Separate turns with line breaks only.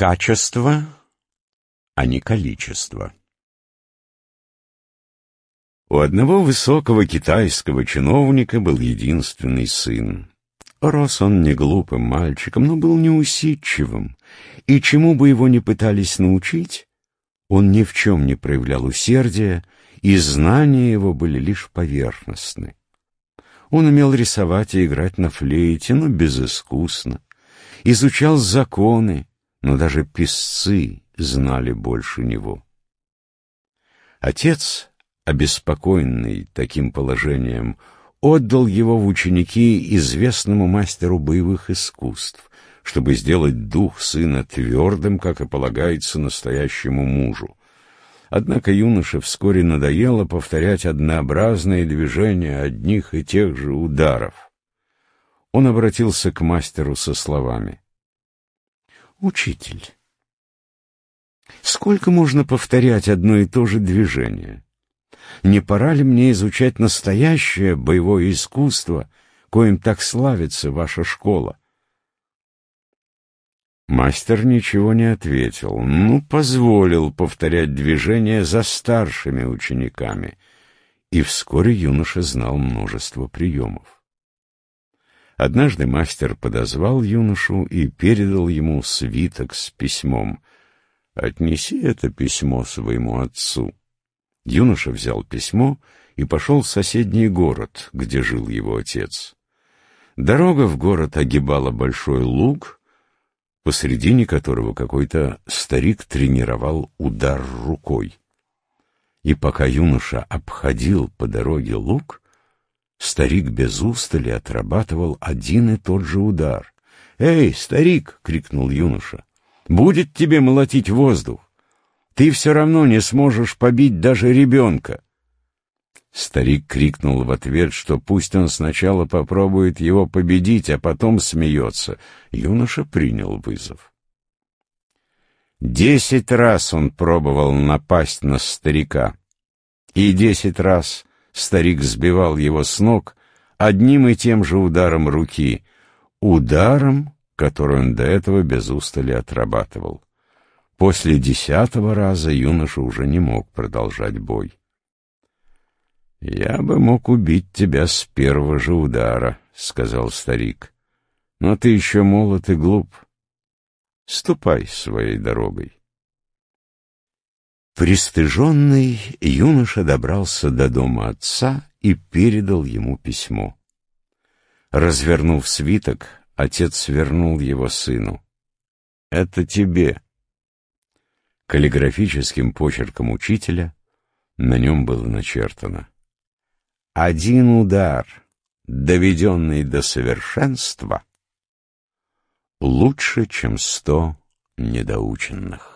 Качество, а не количество. У одного высокого китайского чиновника был единственный сын. Рос он не глупым мальчиком, но был неусидчивым, и чему бы его ни пытались научить, он ни в чем не проявлял усердия, и знания его были лишь поверхностны. Он умел рисовать и играть на флейте, но безыскусно, изучал законы, но даже писцы знали больше него. Отец, обеспокоенный таким положением, отдал его в ученики известному мастеру боевых искусств, чтобы сделать дух сына твердым, как и полагается настоящему мужу. Однако юноше вскоре надоело повторять однообразные движения одних и тех же ударов. Он обратился к мастеру со словами: «Учитель, сколько можно повторять одно и то же движение? Не пора ли мне изучать настоящее боевое искусство, коим так славится ваша школа?» Мастер ничего не ответил, но позволил повторять движения за старшими учениками, и вскоре юноша знал множество приемов. Однажды мастер подозвал юношу и передал ему свиток с письмом. «Отнеси это письмо своему отцу». Юноша взял письмо и пошел в соседний город, где жил его отец. Дорога в город огибала большой луг, посредине которого какой-то старик тренировал удар рукой. И пока юноша обходил по дороге луг, старик без устали отрабатывал один и тот же удар. «Эй, старик!» — крикнул юноша. «Будет тебе молотить воздух! Ты все равно не сможешь побить даже ребенка!» Старик крикнул в ответ, что пусть он сначала попробует его победить, а потом смеется. Юноша принял вызов. 10 раз он пробовал напасть на старика, и 10 раз старик сбивал его с ног одним и тем же ударом руки, ударом, который он до этого без устали отрабатывал. После 10-го раза юноша уже не мог продолжать бой. «Я бы мог убить тебя с первого же удара», — сказал старик, — «но ты еще молод и глуп. Ступай своей дорогой». Пристыженный юноша добрался до дома отца и передал ему письмо. Развернув свиток, отец свернул его сыну. «Это тебе». Каллиграфическим почерком учителя на нем было начертано: «Один удар, доведенный до совершенства, лучше, чем 100 недоученных».